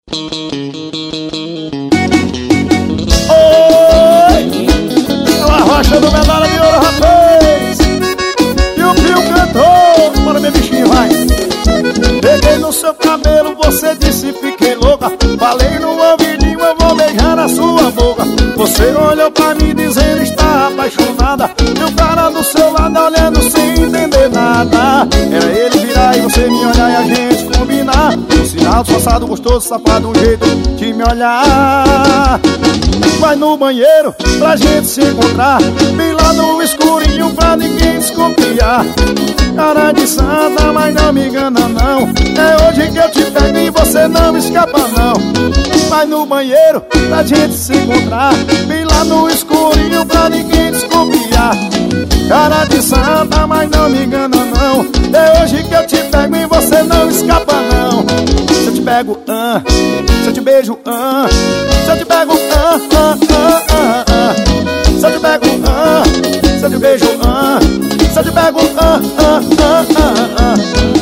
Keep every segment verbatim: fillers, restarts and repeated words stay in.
Oi! É uma rocha do medalha de ouro, rapaz! E o Pio cantou, bora meu bichinho, vai! Peguei no seu cabelo, você disse fiquei louca. Falei no ouvidinho, eu vou beijar a sua boca. Você olhou pra mim dizendo está apaixonada. E o cara do seu lado olhando sem entender nada. Era ele virar e você me olhar e a gente combinar. Um sinal disfarçado, gostoso, safado, um jeito de me olhar. Vai no banheiro pra gente se encontrar, bem lá no escurinho pra ninguém desconfiar. Cara de santa, mas não me engana não. É hoje que eu te pego e você não escapa não. Vai no banheiro pra gente se encontrar, bem lá no escurinho pra ninguém desconfiar. Cara de santa, mas não me engana não. É hoje que eu te pego e você não escapa não. Se eu te pego, ah, se eu te beijo, ah, se eu te pego, ah, ah, ah, ah, ah. Se eu te pego, ah, se eu te beijo, ah, se eu te pego, ah, ah, ah, ah, ah.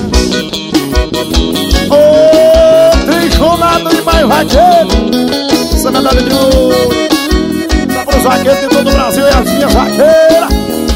Ô, trinchonado de bairro vaqueiro, essa medalha de ouro só para os vaqueiros de todo o Brasil e as minhas vaqueiras.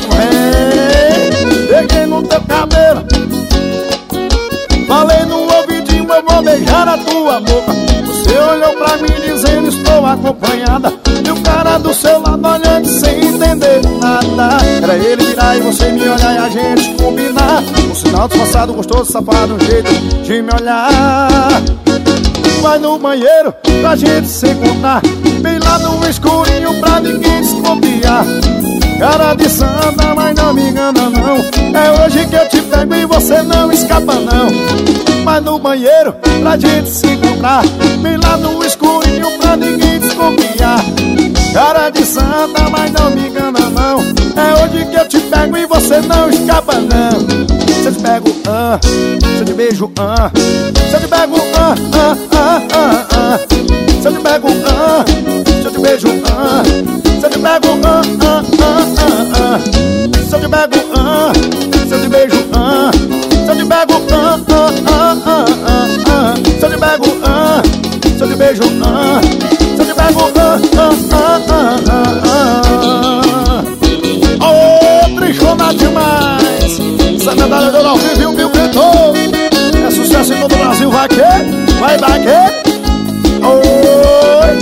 Peguei no teu cabelo, falei no ouvidinho, eu vou beijar a tua boca. Você olhou pra mim dizendo estou acompanhada. E o cara do seu lado olhando sem entender nada. Era ele virar e você me olhar e a gente combinar. Um sinal disfarçado, gostoso, safado, um jeito de me olhar. Vai no banheiro pra gente se encontrar, bem lá no escurinho pra ninguém desconfiar. Cara de santa, mas não me engana não. É hoje que eu te pego e você não escapa não. Vai no banheiro pra gente se encontrar, bem lá no escurinho pra ninguém desconfiar. Cara de santa, mas não me engana não. É hoje que eu te pego e você não escapa não. Se eu te pego, ah, se eu te beijo, ah, se eu te pego, ah, ah, ah, ah, ah. Se eu te pego, ah, se eu te beijo, ah, se eu te pego, ah, ah, ah, ah, ah. Se eu te pego, ah, se eu te beijo, ah, se eu te pego, ah, ah, ah, ah, ah. Se eu te pego, ah, se eu te beijo, ah, se eu te pego, ah, ah, ah, ah, ah. Ô, trinchona demais! Essa medalha de ouro ao vivo e o Pio cantou. É sucesso em todo o Brasil, vai que, vai, vai que. Oi!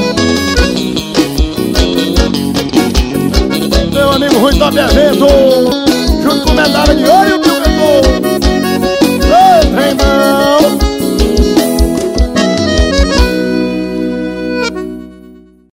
Meu amigo Rui Top Evento, junto com medalha de ouro.